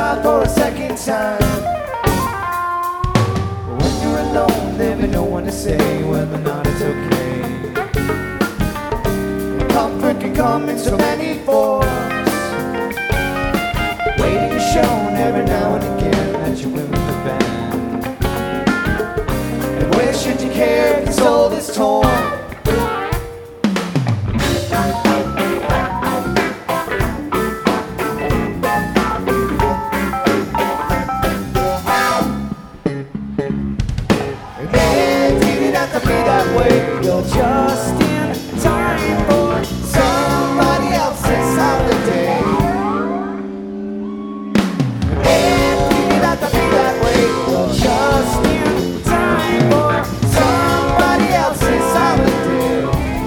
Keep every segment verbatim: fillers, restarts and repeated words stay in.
smile for a second time. When you're alone, there'll be no one to say whether or not it's okay. Comfort can come in so many forms. Waiting is shown every now and again that you're with the band. And where should you care if the soul is torn? You're just in time for somebody else's holiday. And you need not to be that way. You're just in time for somebody else's holiday.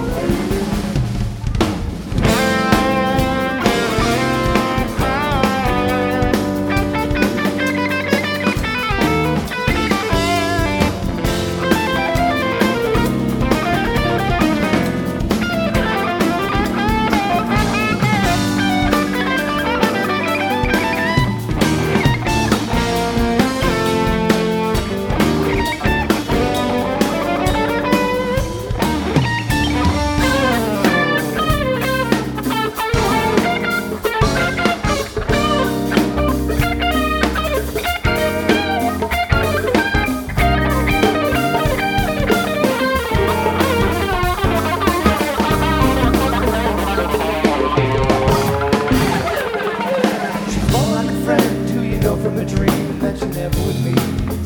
From a dream that you never would meet.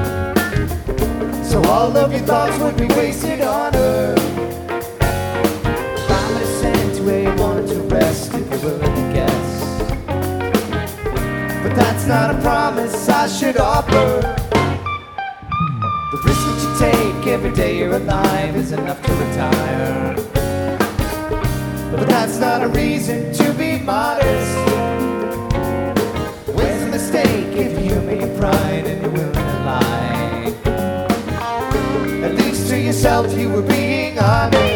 So all of your thoughts would be wasted on her. Finally sent to where you wanted to rest if you're willing to guess. But that's not a promise I should offer. The risk that you take every day you're alive is enough to retire. But that's not a reason to be modest. Mistake if you humor your pride and you're willing to lie. At least to yourself you were being honest.